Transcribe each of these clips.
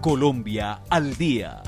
Colombia al día.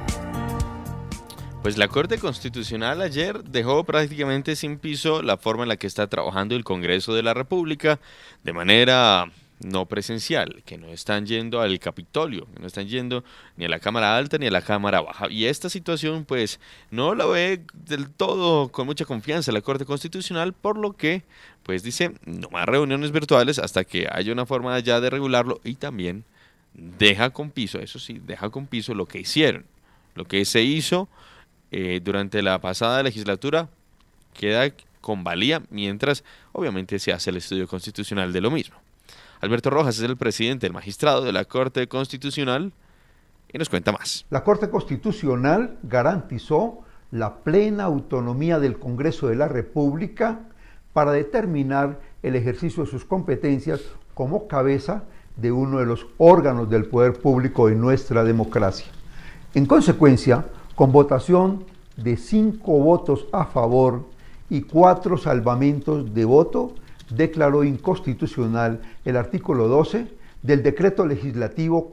Pues la Corte Constitucional ayer dejó prácticamente sin piso la forma en la que está trabajando el Congreso de la República de manera no presencial, que no están yendo al Capitolio, que no están yendo ni a la Cámara Alta ni a la Cámara Baja. Y esta situación pues no la ve del todo con mucha confianza la Corte Constitucional, por lo que pues dice no más reuniones virtuales hasta que haya una forma ya de regularlo, y también deja con piso, eso sí, deja con piso lo que hicieron, lo que se hizo durante la pasada legislatura queda con valía mientras obviamente se hace el estudio constitucional de lo mismo. Alberto Rojas es el presidente, el magistrado de la Corte Constitucional, y nos cuenta más. La Corte Constitucional garantizó la plena autonomía del Congreso de la República para determinar el ejercicio de sus competencias como cabeza de uno de los órganos del poder público de nuestra democracia. En consecuencia, con votación de 5 votos a favor y 4 salvamentos de voto, declaró inconstitucional el artículo 12 del Decreto Legislativo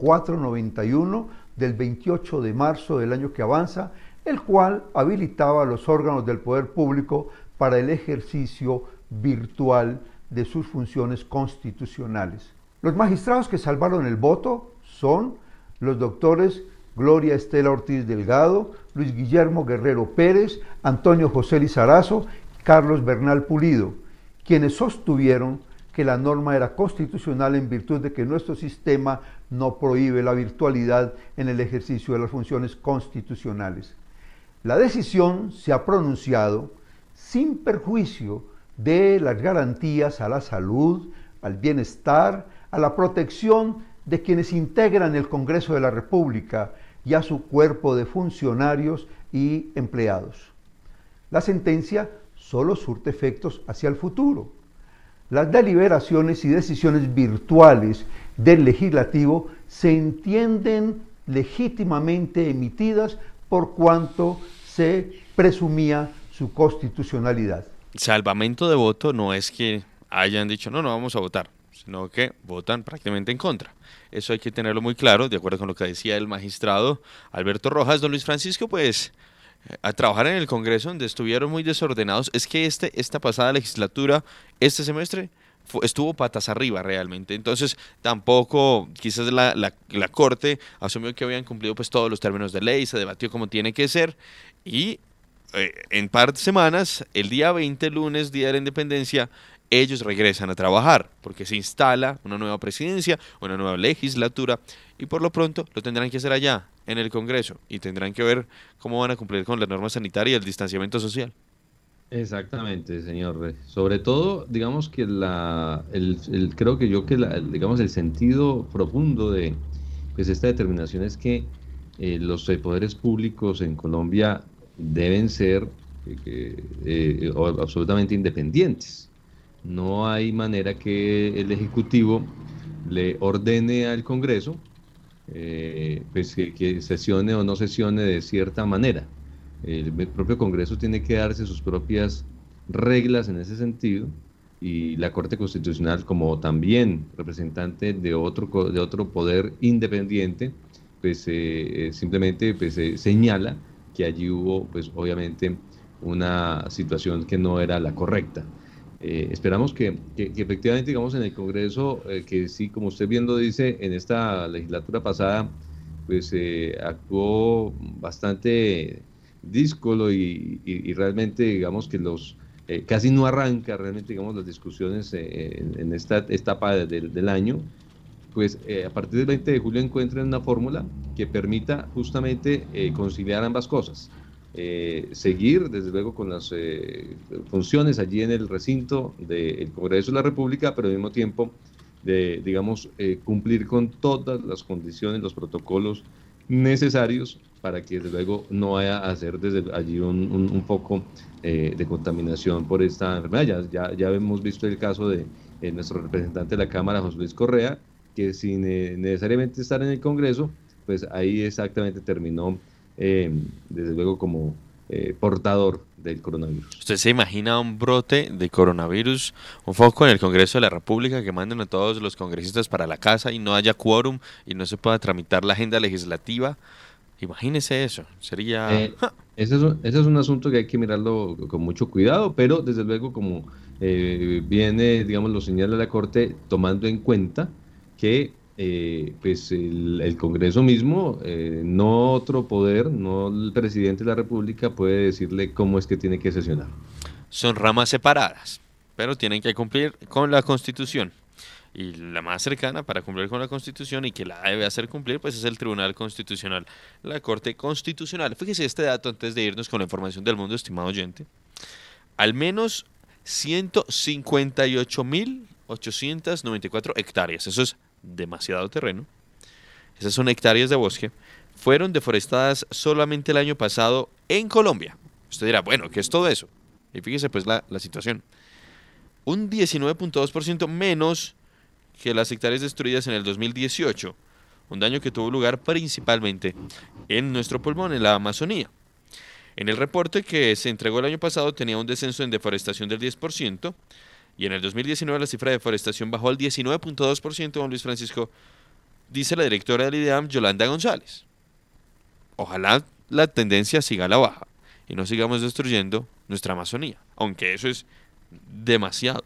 491 del 28 de marzo del año que avanza, el cual habilitaba a los órganos del poder público para el ejercicio virtual de sus funciones constitucionales. Los magistrados que salvaron el voto son los doctores Gloria Estela Ortiz Delgado, Luis Guillermo Guerrero Pérez, Antonio José Lizarazo y Carlos Bernal Pulido, quienes sostuvieron que la norma era constitucional en virtud de que nuestro sistema no prohíbe la virtualidad en el ejercicio de las funciones constitucionales. La decisión se ha pronunciado sin perjuicio de las garantías a la salud, al bienestar, a la protección de quienes integran el Congreso de la República y a su cuerpo de funcionarios y empleados. La sentencia solo surte efectos hacia el futuro. Las deliberaciones y decisiones virtuales del legislativo se entienden legítimamente emitidas por cuanto se presumía su constitucionalidad. Salvamento de voto no es que hayan dicho no vamos a votar, sino que votan prácticamente en contra. Eso hay que tenerlo muy claro, de acuerdo con lo que decía el magistrado Alberto Rojas. Don Luis Francisco, pues, a trabajar en el Congreso, donde estuvieron muy desordenados. Es que esta pasada legislatura, este semestre, estuvo patas arriba realmente. Entonces, tampoco quizás la Corte asumió que habían cumplido pues todos los términos de ley, se debatió como tiene que ser, y en par de semanas, el día 20, lunes, Día de la Independencia, ellos regresan a trabajar, porque se instala una nueva presidencia, una nueva legislatura, y por lo pronto lo tendrán que hacer allá, en el Congreso, y tendrán que ver cómo van a cumplir con las normas sanitarias y el distanciamiento social. Exactamente, señor. Sobre todo, digamos que creo que digamos, el sentido profundo de pues, esta determinación es que los poderes públicos en Colombia deben ser absolutamente independientes. No hay manera que el Ejecutivo le ordene al Congreso pues que sesione o no sesione de cierta manera. El propio Congreso tiene que darse sus propias reglas en ese sentido, y la Corte Constitucional, como también representante de otro poder independiente, pues simplemente pues, señala que allí hubo pues obviamente una situación que no era la correcta. Esperamos que efectivamente, digamos, en el Congreso, que sí, como usted bien lo dice, en esta legislatura pasada, pues actuó bastante díscolo y realmente, digamos, que casi no arranca realmente, digamos, las discusiones en esta etapa del año. Pues a partir del 20 de julio encuentren una fórmula que permita justamente conciliar ambas cosas. Seguir, desde luego, con las funciones allí en el recinto del Congreso de la República, pero al mismo tiempo digamos, cumplir con todas las condiciones, los protocolos necesarios para que, desde luego, no vaya a hacer desde allí un foco de contaminación por esta enfermedad. Ya hemos visto el caso de nuestro representante de la Cámara, José Luis Correa, que sin necesariamente estar en el Congreso, pues ahí exactamente terminó, desde luego, como portador del coronavirus. ¿Usted se imagina un brote de coronavirus, un foco en el Congreso de la República, que manden a todos los congresistas para la casa y no haya quórum y no se pueda tramitar la agenda legislativa? Imagínese eso, sería... Ese es un asunto que hay que mirarlo con mucho cuidado, pero desde luego, como viene, digamos, lo señala la Corte, tomando en cuenta que pues el Congreso mismo, no otro poder, no el presidente de la República puede decirle cómo es que tiene que sesionar. Son ramas separadas, pero tienen que cumplir con la Constitución. Y la más cercana para cumplir con la Constitución y que la debe hacer cumplir, pues es el Tribunal Constitucional, la Corte Constitucional. Fíjese este dato antes de irnos con la información del mundo, estimado oyente. Al menos 158.894 hectáreas, eso es demasiado terreno, esas son hectáreas de bosque, fueron deforestadas solamente el año pasado en Colombia. Usted dirá, bueno, ¿qué es todo eso? Y fíjese pues la situación. Un 19.2% menos que las hectáreas destruidas en el 2018, un daño que tuvo lugar principalmente en nuestro pulmón, en la Amazonía. En el reporte que se entregó el año pasado tenía un descenso en deforestación del 10%, y en el 2019 la cifra de deforestación bajó al 19.2%, don Luis Francisco, dice la directora del IDEAM, Yolanda González. Ojalá la tendencia siga a la baja y no sigamos destruyendo nuestra Amazonía, aunque eso es demasiado.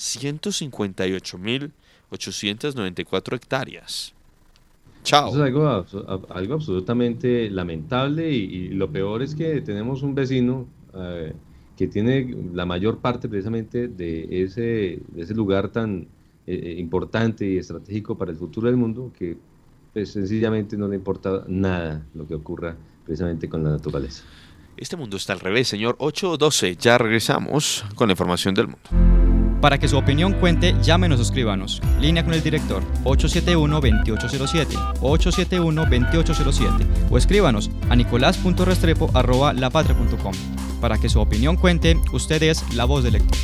158.894 hectáreas. Chao. Eso es algo absolutamente lamentable y lo peor es que tenemos un vecino que tiene la mayor parte precisamente de ese lugar tan importante y estratégico para el futuro del mundo, que pues, sencillamente no le importa nada lo que ocurra precisamente con la naturaleza. Este mundo está al revés, señor. 8:12, ya regresamos con la información del mundo. Para que su opinión cuente, llámenos o escríbanos. Línea con el director 871-2807, 871-2807 o escríbanos a nicolás.restrepo@lapatria.com. Para que su opinión cuente, usted es la voz del lector.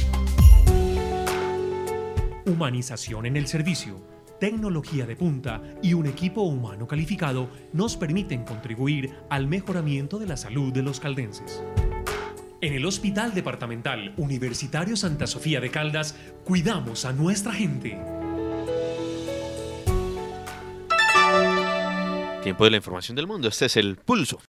Humanización en el servicio, tecnología de punta y un equipo humano calificado nos permiten contribuir al mejoramiento de la salud de los caldenses. En el Hospital Departamental Universitario Santa Sofía de Caldas, cuidamos a nuestra gente. Tiempo de la información del mundo. Este es el Pulso.